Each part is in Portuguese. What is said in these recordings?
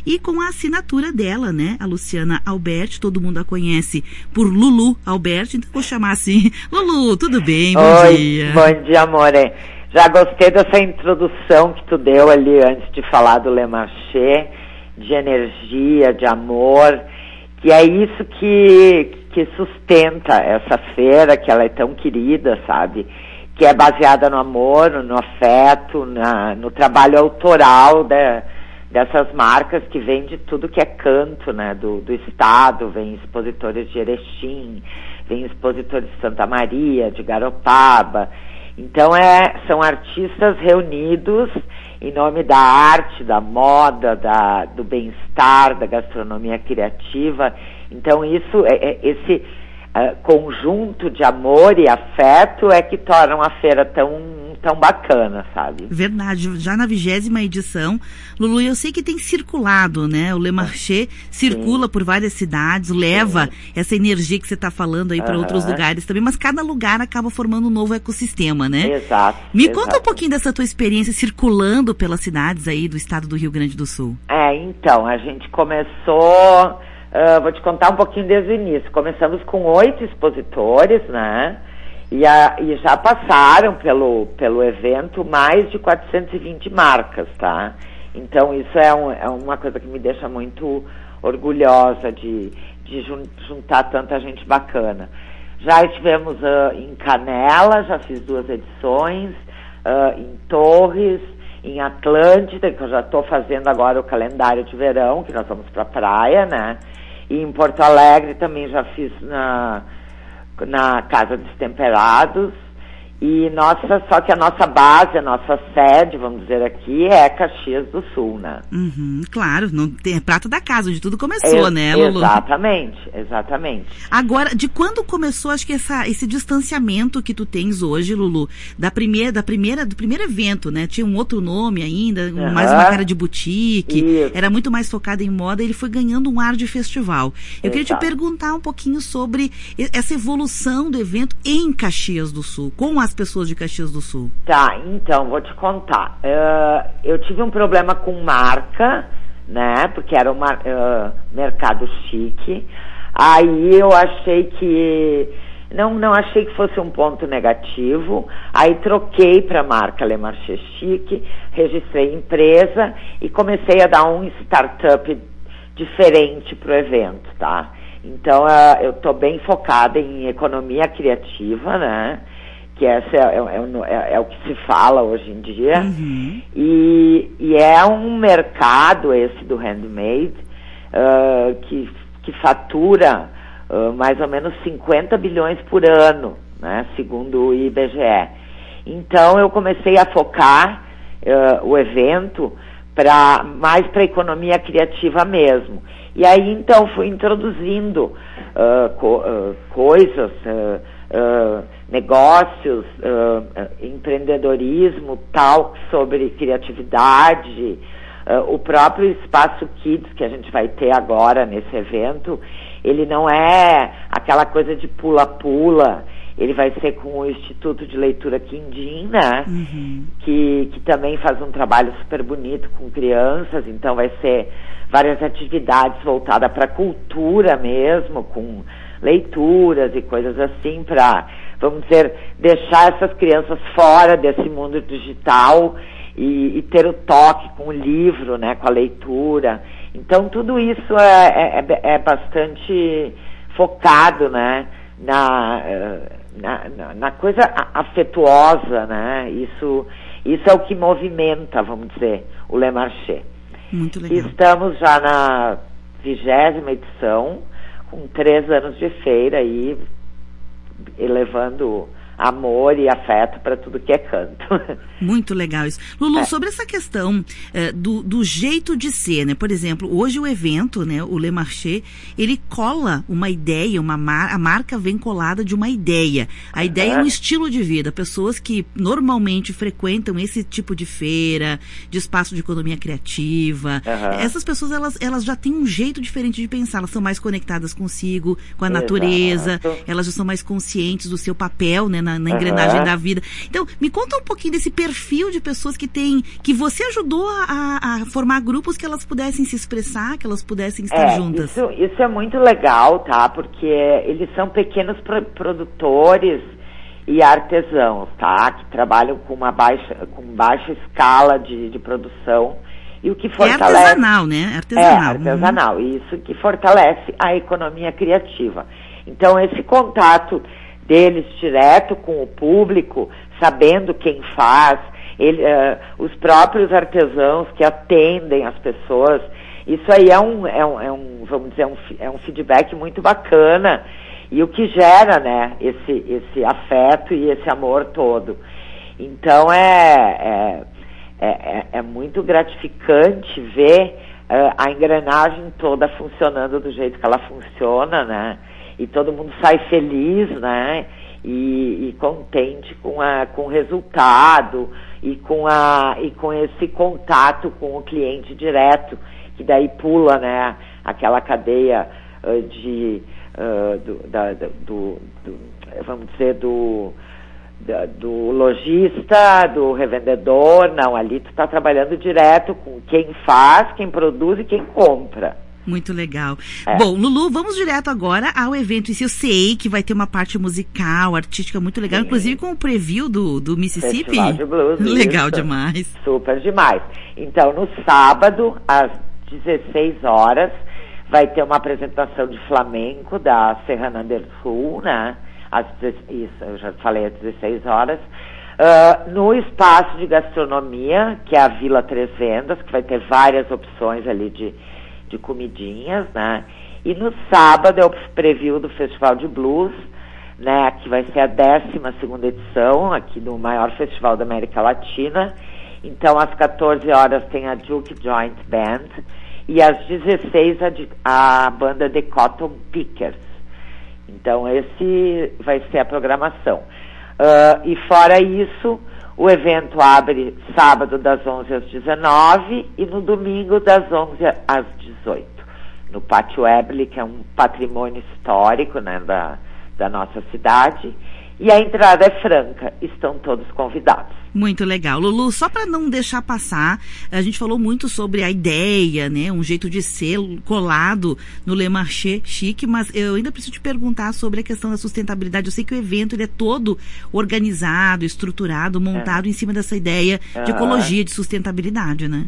e com a assinatura dela, né? A Luciana Alberti, todo mundo a conhece por Lulu Alberti, então vou chamar assim. Lulu, tudo bem? Bom dia. Bom dia, amore. Já gostei dessa introdução que tu deu ali antes de falar do Le Marché, de energia, de amor, que é isso que sustenta essa feira, que ela é tão querida, sabe? Que é baseada no amor, no afeto, no trabalho autoral dessas marcas que vêm de tudo que é canto, né? Do estado, vem expositores de Erechim, vem expositores de Santa Maria, de Garopaba. Então são artistas reunidos em nome da arte, da moda, do bem-estar, da gastronomia criativa. Então esse conjunto de amor e afeto é que tornam a feira tão bacana, sabe? Verdade, já na 20ª edição, Lulu, eu sei que tem circulado, né? O Le Marché circula por várias cidades, leva essa energia que você está falando aí para outros lugares também, mas cada lugar acaba formando um novo ecossistema, né? Exato. Me conta um pouquinho dessa tua experiência circulando pelas cidades aí do estado do Rio Grande do Sul. Então, a gente começou... vou te contar um pouquinho desde o início. Começamos com 8 expositores, né? E já passaram pelo evento mais de 420 marcas, tá? Então isso é uma coisa que me deixa muito orgulhosa de juntar tanta gente bacana. Já estivemos em Canela, já fiz 2 edições, em Torres, em Atlântida, que eu já estou fazendo agora o calendário de verão, que nós vamos para a praia, né? E em Porto Alegre também já fiz na Casa dos Temperados. E só que a nossa base, a nossa sede, vamos dizer aqui, é Caxias do Sul, né? Claro, não tem prato da casa, onde tudo começou, né, Lulu? Exatamente. Agora, de quando começou, acho que esse distanciamento que tu tens hoje, Lulu, do primeiro evento, né? Tinha um outro nome ainda, mais uma cara de boutique, era muito mais focado em moda, ele foi ganhando um ar de festival. Eu queria te perguntar um pouquinho sobre essa evolução do evento em Caxias do Sul, com as pessoas de Caxias do Sul. Tá, então, vou te contar. Eu tive um problema com marca, né, porque era um mercado chique. Aí eu achei que... Não achei que fosse um ponto negativo. Aí troquei para a marca Le Marché Chique, registrei empresa e comecei a dar um startup diferente para o evento, tá? Então, eu estou bem focada em economia criativa, né? Que essa é o que se fala hoje em dia. E é um mercado esse do handmade que fatura mais ou menos 50 bilhões por ano, né, segundo o IBGE. Então eu comecei a focar o evento mais para a economia criativa mesmo. E aí então fui introduzindo coisas, negócios, empreendedorismo, tal, sobre criatividade, o próprio Espaço Kids que a gente vai ter agora nesse evento, ele não é aquela coisa de pula-pula, ele vai ser com o Instituto de Leitura Quindim, né? Que também faz um trabalho super bonito com crianças, então vai ser várias atividades voltadas para a cultura mesmo, com leituras e coisas assim, para, vamos dizer, deixar essas crianças fora desse mundo digital e ter o toque com o livro, né, com a leitura. Então tudo isso é bastante focado, né, na coisa afetuosa, né? Isso é o que movimenta, vamos dizer, o Le Marché. Muito legal. Estamos já na 20ª edição, com 3 anos de feira aí, elevando amor e afeto para tudo que é canto. Muito legal isso. Lulu, sobre essa questão do jeito de ser, né? Por exemplo, hoje o evento, né, o Le Marché, ele cola uma ideia, a marca vem colada de uma ideia. A ideia é um estilo de vida. Pessoas que normalmente frequentam esse tipo de feira, de espaço de economia criativa, essas pessoas, elas já têm um jeito diferente de pensar. Elas são mais conectadas consigo, com a natureza, elas já são mais conscientes do seu papel, né, na engrenagem da vida. Então, me conta um pouquinho desse perfil de pessoas que você ajudou a formar grupos que elas pudessem se expressar, que elas pudessem estar juntas. Isso é muito legal, tá? Porque eles são pequenos produtores e artesãos, tá? Que trabalham com baixa escala de produção. E o que fortalece... É artesanal, né? Artesanal. Isso que fortalece a economia criativa. Então, esse contato deles direto com o público, sabendo quem faz, os próprios artesãos que atendem as pessoas, isso aí vamos dizer, um feedback muito bacana, e o que gera, né, esse afeto e esse amor todo. Então, é muito gratificante ver a engrenagem toda funcionando do jeito que ela funciona, né? E todo mundo sai feliz, né? E contente com o resultado e com esse contato com o cliente direto, que daí pula, né? Aquela cadeia vamos dizer, do lojista, do revendedor. Não, ali tu está trabalhando direto com quem faz, quem produz e quem compra. Muito legal. Bom, Lulu, vamos direto agora ao evento em si. Eu sei que vai ter uma parte musical, artística muito legal, sim, inclusive com o preview do Mississippi. Festival de Blues. Legal isso. Demais. Super demais. Então, no sábado, às 16 horas, vai ter uma apresentação de flamenco da Serrana del Sul, né? Isso, eu já falei às 16 horas. No espaço de gastronomia, que é a Vila Três Vendas, que vai ter várias opções ali de comidinhas, né? E no sábado é o preview do Festival de Blues, né? Que vai ser a 12ª edição aqui do maior festival da América Latina. Então, às 14 horas tem a Duke Joint Band e às 16 a banda The Cotton Pickers. Então, esse vai ser a programação. E fora isso, o evento abre sábado das 11 às 19 e no domingo das 11 às 18, no Pátio Eberle, que é um patrimônio histórico, né, da nossa cidade. E a entrada é franca, estão todos convidados. Muito legal. Lulu, só para não deixar passar, a gente falou muito sobre a ideia, né, um jeito de ser colado no Le Marché Chic, mas eu ainda preciso te perguntar sobre a questão da sustentabilidade. Eu sei que o evento ele é todo organizado, estruturado, montado em cima dessa ideia de ecologia, de sustentabilidade, né?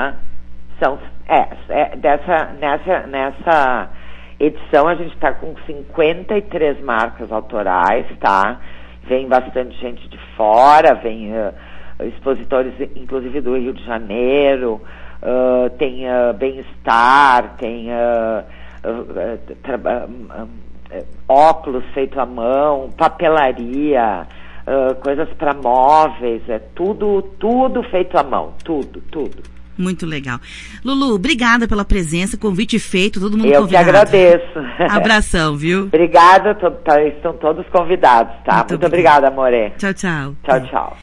Nessa edição a gente está com 53 marcas autorais, tá? Vem bastante gente de fora, vem expositores, inclusive do Rio de Janeiro, tem bem-estar, tem óculos feito à mão, papelaria, coisas para móveis, tudo feito à mão, tudo. Muito legal. Lulu, obrigada pela presença, convite feito, todo mundo convidado. Eu que agradeço. Abração, viu? Obrigada, estão todos convidados, tá? Muito obrigada, amore. Tchau, tchau. Tchau, tchau.